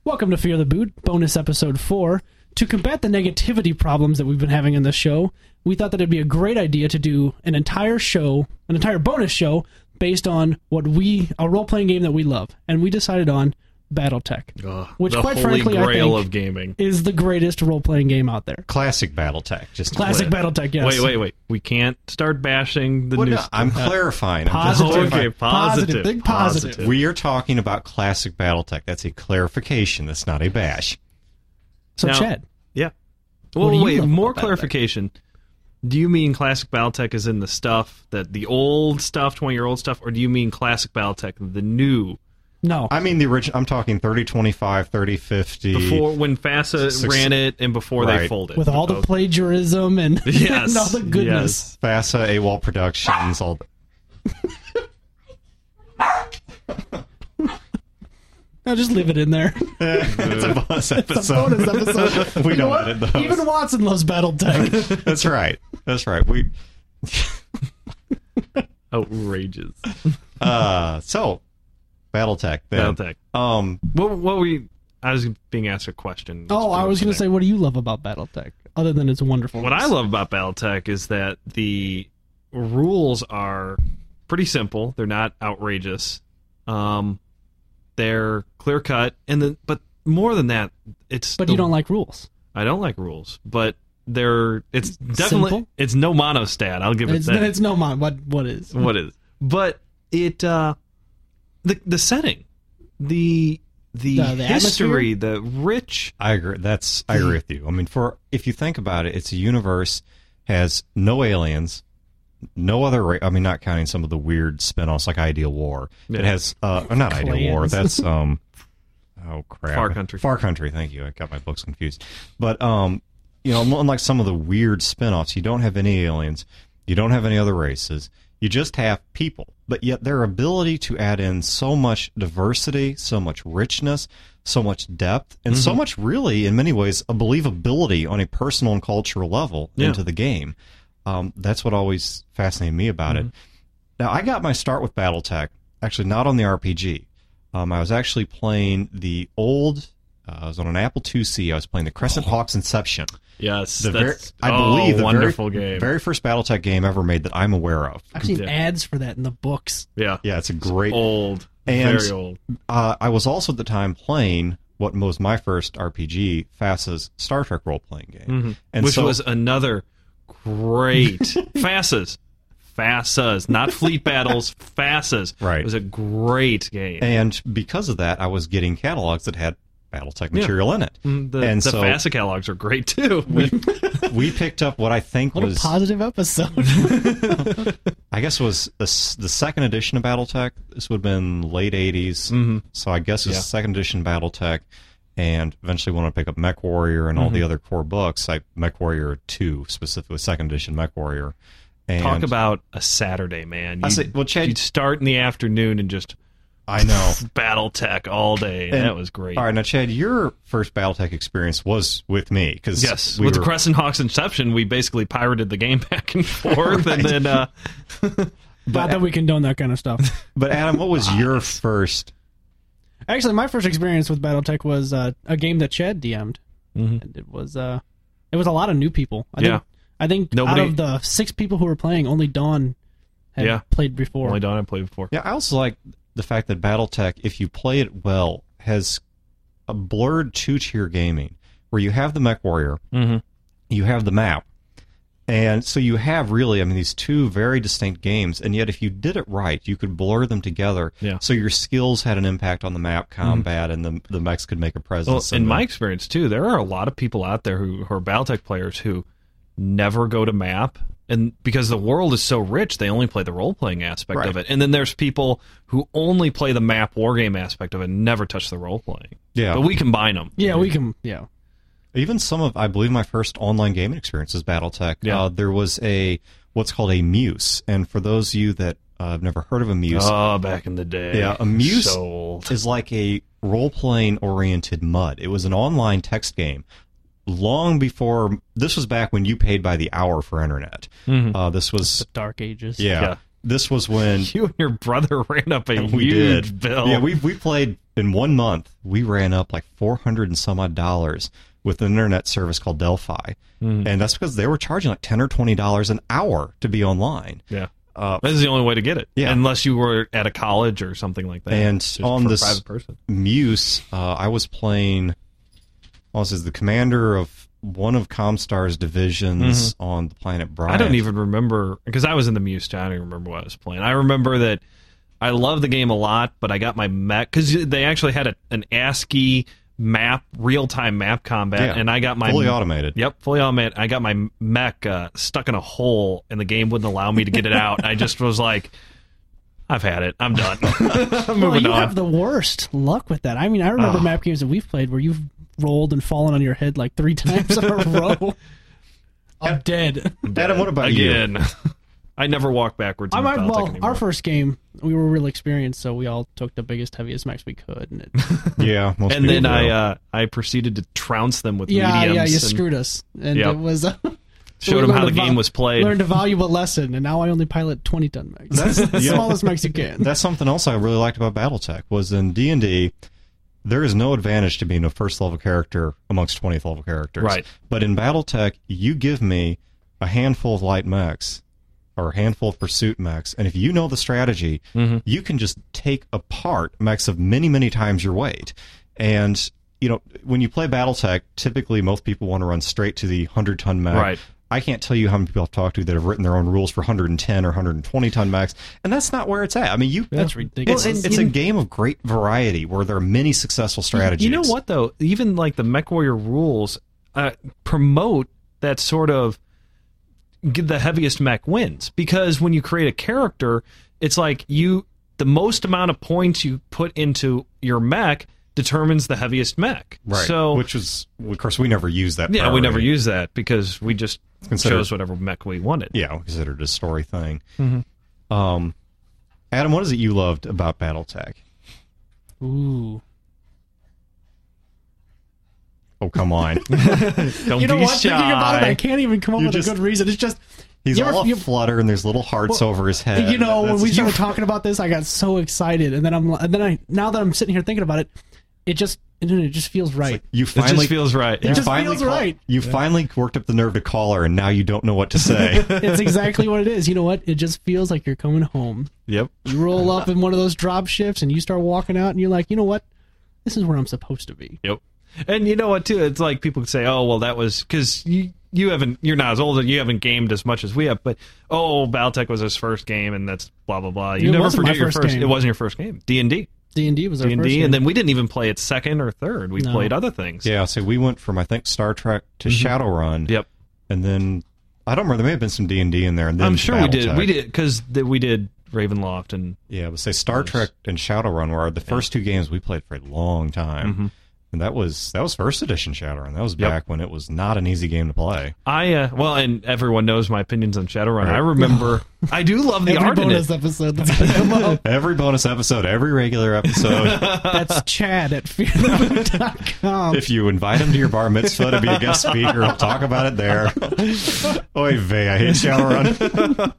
Welcome to Fear the Boot, bonus episode 4. To combat the negativity problems that we've been having in this show, we thought that it'd be a great idea to do an entire bonus show, based on a role-playing game that we love. And we decided on BattleTech, which, the quite holy frankly, grail I think of gaming. is the greatest role-playing game out there. Classic BattleTech. Classic BattleTech, yes. Wait. We can't start bashing the new stuff. I'm clarifying. Positive. Okay, positive. Big positive. We are talking about classic BattleTech. That's a clarification. That's not a bash. So, Now- Chad, Yeah. What do Well, you wait, love more about BattleTech? clarification. Do you mean classic BattleTech as in the stuff, the old stuff, 20-year-old stuff, or do you mean classic BattleTech, the new? no. I mean the original. I'm talking 3025, 3050. Before, when FASA ran it and before they Right. folded. With all the Okay. plagiarism and, Yes. and all the goodness. FASA, AWOL Productions, all. No, just leave it in there. It's a bonus episode. It's a bonus episode. We You know don't what? edit those. Even Watson loves BattleTech. That's right. That's right. We. Outrageous. So, BattleTech. Then. BattleTech. Um. What were you... I was being asked a question. Oh, I was going to say, what do you love about BattleTech, other than its wonderful? What I love about BattleTech is that the rules are pretty simple. They're not outrageous. They're clear cut, but more than that, it's. But you don't like rules. I don't like rules, but it's definitely Simple? it's no monostat. I'll give it that. It's no mind. What is? What is? But it the setting, the history, the rich. I agree. I agree with you. I mean, if you think about it, it's a universe has no aliens, no other. I mean, not counting some of the weird spin-offs like Ideal War. Yeah. It has not Ideal War. That's oh crap. Far Country. Far Country. Thank you. I got my books confused. But unlike some of the weird spin-offs, you don't have any aliens. You don't have any other races. You just have people. But yet their ability to add in so much diversity, so much richness, so much depth, and so much, really, in many ways, a believability on a personal and cultural level into the game. That's what always fascinated me about it. Now, I got my start with BattleTech, actually not on the RPG. I was actually playing the old... I was on an Apple IIc. I was playing the Crescent Hawks Inception. Yes, I believe the wonderful very, game. very first BattleTech game ever made that I'm aware of. I've seen ads for that in the books. Yeah, it's a great, old, and, very old. I was also at the time playing what was my first RPG, FASA's Star Trek role-playing game, and which was another great FASAs, not Fleet Battles, FASAs. Right. It was a great game. And because of that, I was getting catalogs that had BattleTech material in it. The so FASA catalogs are great too. we picked up what I think What was a positive episode. I guess it was the second edition of BattleTech. This would have been late 80s. So I guess it was the second edition BattleTech. And eventually when I pick up Mech Warrior and all the other core books, Mech Warrior 2, specifically second edition Mech Warrior. And Talk about a Saturday, man. Chad, you'd start in the afternoon and just I know BattleTech all day. That was great. All right, now Chad, your first BattleTech experience was with me yes, with the Crescent Hawks Inception, we basically pirated the game back and forth, and then. Not that we condone that kind of stuff. But Adam, what was your first? Actually, my first experience with BattleTech was a game that Chad DM'd. And it was a lot of new people. I think out of the 6 people who were playing, only Dawn had played before. Only Dawn had played before. Yeah, I also like the fact that BattleTech, if you play it well, has a blurred 2-tier gaming where you have the Mech Warrior, you have the map, and so you have really, these 2 very distinct games, and yet if you did it right, you could blur them together so your skills had an impact on the map combat, and the mechs could make a presence. Well, in my experience, too, there are a lot of people out there who are BattleTech players who never go to map. And because the world is so rich, they only play the role-playing aspect of it. And then there's people who only play the map wargame aspect of it and never touch the role-playing. Yeah. But we combine them. Yeah, we can, Even some of, I believe my first online gaming experience is BattleTech. Yeah. There was what's called a Muse. And for those of you that have never heard of a Muse. Oh, back in the day. Yeah, a Muse so is like a role-playing oriented MUD. It was an online text game. Long before, this was back when you paid by the hour for internet. This was the dark ages. Yeah. this was when You and your brother ran up a we huge did. bill. Yeah, we played in 1 month. We ran up like $400 and some odd with an internet service called Delphi, and that's because they were charging like $10 or $20 an hour to be online. Yeah. This is the only way to get it. Yeah. Unless you were at a college or something like that. And Just on for a this private person. Muse, I was playing. What was the commander of one of Comstar's divisions on the planet Bryant. I don't even remember, because I was in the Muse. I don't even remember what I was playing. I remember that I loved the game a lot, but I got my mech, because they actually had an ASCII map, real-time map combat, and I got my fully automated. Yep, fully automated. I got my mech stuck in a hole, and the game wouldn't allow me to get it out. I just was like, I've had it. I'm done. I'm moving you on. have the worst luck with that. I mean, I remember map games that we've played where you've rolled and fallen on your head like 3 times in a row. I'm dead. Adam, what about you? Again. I never walk backwards in Battletech anymore. Our first game, we were real experienced, so we all took the biggest, heaviest mechs we could. And it, Yeah, most and then people do. I proceeded to trounce them with mediums. Yeah, you and screwed us. And Yep. it was... showed them how the game was played. Learned a valuable lesson, and now I only pilot 20-ton mechs. That's the smallest mechs you can. That's something else I really liked about BattleTech was in D&D, there is no advantage to being a first-level character amongst 20th-level characters. Right. But in BattleTech, you give me a handful of light mechs or a handful of pursuit mechs, and if you know the strategy, you can just take apart mechs of many, many times your weight. And, you know, when you play BattleTech, typically most people want to run straight to the 100-ton mech. Right. I can't tell you how many people I've talked to that have written their own rules for 110 or 120-ton mechs, and that's not where it's at. I mean, That's ridiculous. it's a game of great variety where there are many successful strategies. You know what, though? Even like the MechWarrior rules promote that sort of the heaviest mech wins, because when you create a character, it's like the most amount of points you put into your mech determines the heaviest mech. Right. So, which was, of course, we never used that. yeah, we priority. never used that because we just Considered- chose whatever mech we wanted. Yeah, we considered it a story thing. Mm-hmm. Adam, what is it you loved about BattleTech? Ooh. Oh, come on. Don't You know be what? shy. Thinking about it, I can't even come up with a good reason. It's just... He's You all ever- you- flutter, and there's little hearts over his head. You know, when That's- we started talking about this, I got so excited, and then now that I'm sitting here thinking about it, it just feels right. You It finally just feels right. It just finally feels right. You finally worked up the nerve to call her, and now you don't know what to say. It's exactly what it is. You know what? It just feels like you're coming home. Yep. You roll up in one of those drop shifts, and you start walking out, and you're like, you know what? This is where I'm supposed to be. Yep. And you know what, too? It's like people say, oh, well, that was because you're not as old and you haven't gamed as much as we have, but BattleTech was his first game, and that's blah, blah, blah. You It never wasn't my forget your first first. game. It wasn't your first game. D&D. D&D was our first D&D, game. and then we didn't even play it second or third. We No. played other things. Yeah, so we went from, I think, Star Trek to Shadowrun. Yep. And then, I don't remember, there may have been some D&D in there. And then I'm sure we did. BattleTech. We did, because we did Ravenloft and... Yeah, but say Star Trek and Shadowrun were the first 2 games we played for a long time. And that was first edition Shadowrun. That was back when it was not an easy game to play. and everyone knows my opinions on Shadowrun. Right. I remember... I do love the every art in bonus it. episode that's going to come up. Every bonus episode, every regular episode. That's Chad at fearthemoon.com. If you invite him to your bar mitzvah to be a guest speaker, he'll talk about it there. Oy vey, I hate Shadowrun.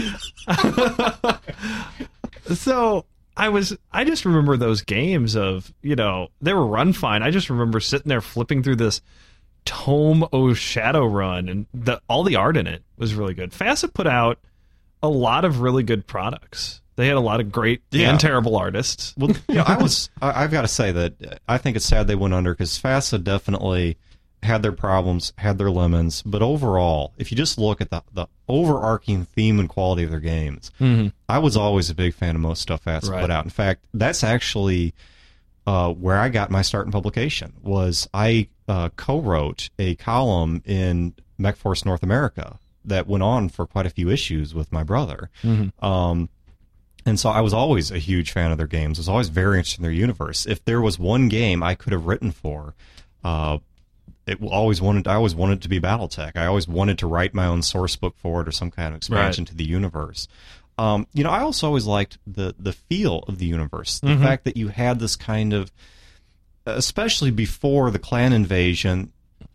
So I just remember those games of, they were run fine. I just remember sitting there flipping through this tome of Shadowrun, and all the art in it was really good. Facet put out a lot of really good products. They had a lot of great and terrible artists. Well, I've got to say that I think it's sad they went under, because FASA definitely had their problems, had their lemons, but overall, if you just look at the overarching theme and quality of their games, I was always a big fan of most stuff FASA put out. In fact, that's actually where I got my start in publication. Was I co-wrote a column in MechForce North America that went on for quite a few issues with my brother. And so I was always a huge fan of their games. I was always very interested in their universe. If there was one game I could have written for, I always wanted it to be BattleTech. I always wanted to write my own source book for it or some kind of expansion to the universe. I also always liked the feel of the universe. The fact that you had this kind of, especially before the clan invasion,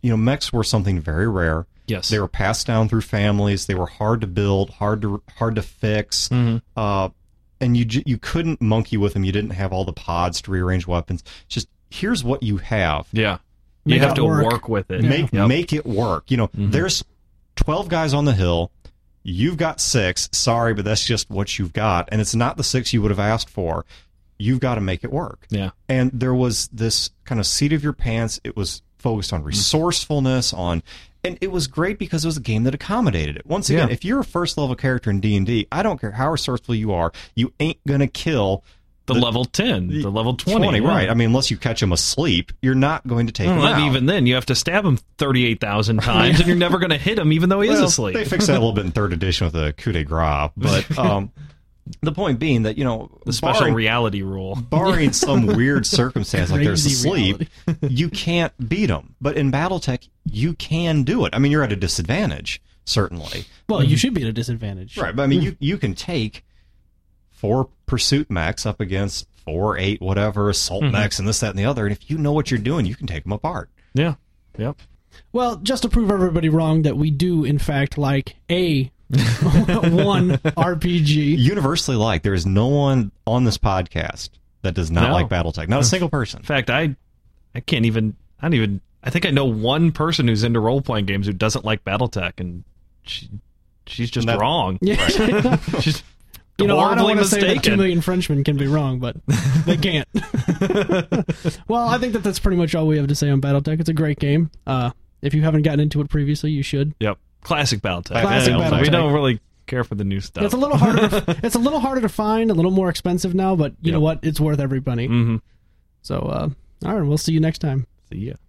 mechs were something very rare. Yes. They were passed down through families. They were hard to build, hard to fix. And you couldn't monkey with them. You didn't have all the pods to rearrange weapons. Just here's what you have. Yeah. You have to work with it. Make it work. There's 12 guys on the hill. You've got 6. Sorry, but that's just what you've got. And it's not the 6 you would have asked for. You've got to make it work. Yeah. And there was this kind of seat of your pants. It was focused on resourcefulness, and it was great because it was a game that accommodated it. Once again, if you're a first level character in D&D, I don't care how resourceful you are, you ain't going to kill the level 10, the level 20. Right. I mean, unless you catch him asleep, you're not going to take him out. Even then, you have to stab him 38,000 times, and you're never going to hit him, even though he is asleep. They fixed that a little bit in 3rd edition with the coup de grace, but the point being that, the special reality rule. Barring some weird circumstance like there's asleep, you can't beat him. But in Battletech, you can do it. I mean, you're at a disadvantage, certainly. Well, you should be at a disadvantage. Right, but I mean, you can take 4 pursuit mechs up against 4, 8, whatever, assault mechs and this, that, and the other, and if you know what you're doing, you can take them apart. Yeah. Yep. Well, just to prove everybody wrong that we do, in fact, like one RPG. Universally liked. There is no one on this podcast that does not like Battletech. Not a single person. In fact, I think I know one person who's into role-playing games who doesn't like Battletech, and she's just wrong. Yeah. Right? She's I don't want to say that 2 mistaken. million Frenchmen can be wrong, but they can't. Well, I think that's pretty much all we have to say on Battletech. It's a great game. If you haven't gotten into it previously, you should. Yep. Classic Battletech. Battletech. We don't really care for the new stuff. It's a little harder. It's a little harder to find, a little more expensive now, but you know what? It's worth every penny. So, all right, we'll see you next time. See ya.